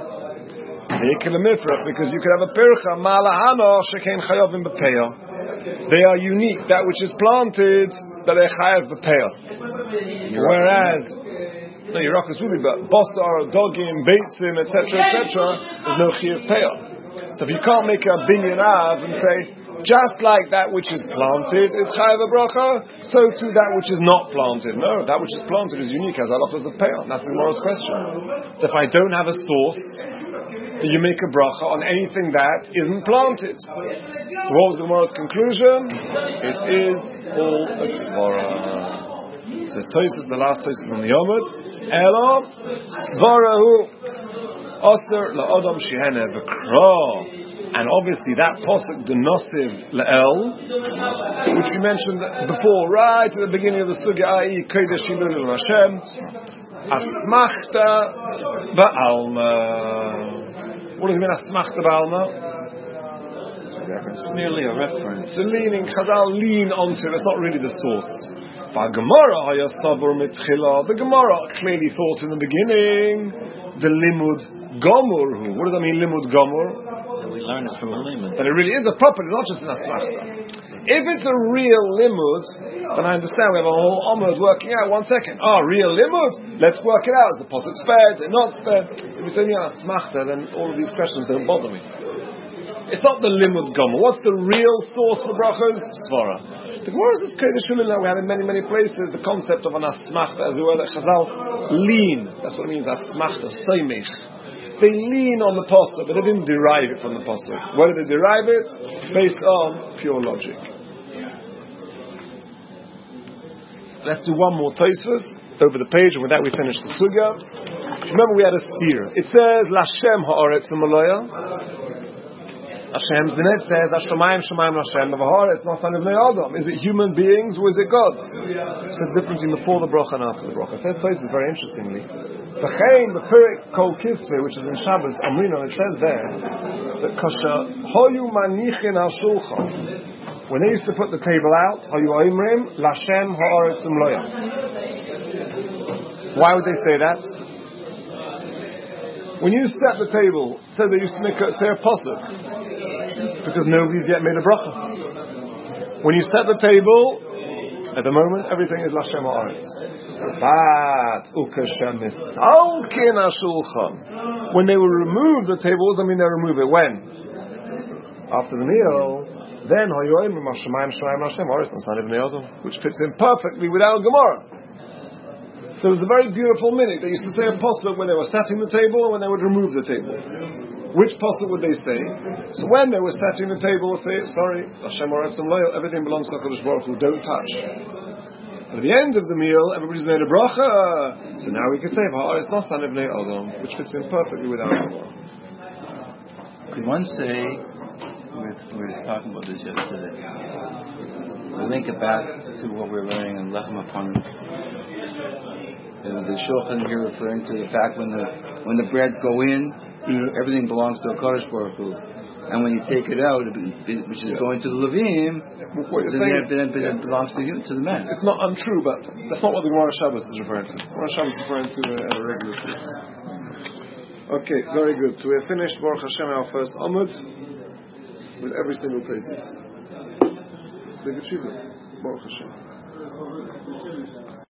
Because you could have a pircha, malahano shekain chayavim b'peah. They are unique. That which is planted, that they chayav b'peah. Whereas, no, Yerakas will be, but basar, dogim, beitzim, et cetera, et cetera, there's no chayav peah. So if you can't make a binyan av and say, just like that which is planted is chayav bracha, so too that which is not planted. No, that which is planted is unique, has halachos of peah. That's the Gemara's question. So if I don't have a source, that you make a bracha on anything that isn't planted. So what was the Gemara's conclusion? It is all a svara. Says Tosfos, the last Tosfos on the Yomad. Elo svarahu aser la'adam shehene v'kra. And obviously that posuk denosiv le'el, which we mentioned before, right at the beginning of the sugya, that is kodesh hilul Hashem, asmachta ba'alma. What does it mean, asmachta ba'alma? It's merely a reference. It's a leaning. Chazal lean onto it. It's not really the source. The Gemara clearly thought in the beginning the limud gomur. What does that mean, limud gomur? We learn it from a limud. That it really is a property, not just an asmachta. If it's a real limud, then I understand we have a whole omud working out. One second. Oh, real limud? Let's work it out. Is the posuk spared? Is it not spared? If it's only an asmachta, then all of these questions don't bother me. It's not the limud gomer. What's the real source for brachos? Svara. The Gemara says kodesh hilul. We have in many, many places the concept of an asmachta, as we were that Chazal lean. That's what it means, asmachta, soymich. They lean on the pasuk, but they didn't derive it from the pasuk. Where did they derive it? Based on pure logic. Let's do one more Tosfos over the page, and with that we finish the sugya. Remember, we had a steer. It says Lashem haaretz v'maloya. Hashem's the net says Hashemayim Shemayim Lashem v'haaretz Nasan Ibnei Adam. Is it human beings or is it gods? It's a difference in before the bracha and after the bracha. That Tosfos very interestingly. The Chaim, the Perek Kol Kisvei, which is in Shabbos, Amrino, it says there that Kasha Hoyu Manichin Al Shulchan. When they used to put the table out, Hoyu Oimrim Lashem Haaretz Umloya. Why would they say that? When you set the table, it said they used to make a, say a pasuk because nobody's yet made a bracha. When you set the table, at the moment everything is Lashem Haaretz. But ukashemis alkin when they will remove the tables, I mean they remove it when? After the meal. Then which fits in perfectly with our Gemara. So it was a very beautiful minute. They used to say a pasuk when they were setting the table and when they would remove the table. Which pasuk would they say? So when they were setting the table, they say, sorry, Hashem Haaretz Loyal, everything belongs to HaKadosh Baruch Hu, don't touch. At the end of the meal, everybody's made a bracha. So now we could say, Haaretz Nasan Ibnei Adam, which fits in perfectly with our Gemara. Could one say, we were talking about this yesterday, we link it back to what we were learning in Lechem Upon the Shulchan here referring to the fact when the when the breads go in, everything belongs to HaKadosh Baruch Hu. And when you take it out, which is going to the Levim, then it belongs to you, to the man. It's not untrue, but that's not what the Gemara Shabbos is referring to. Gemara Shabbos is referring to a, a regular food. Okay, very good. So we have finished Baruch Hashem our first Amud with every single thesis. Big achievement. Baruch Hashem.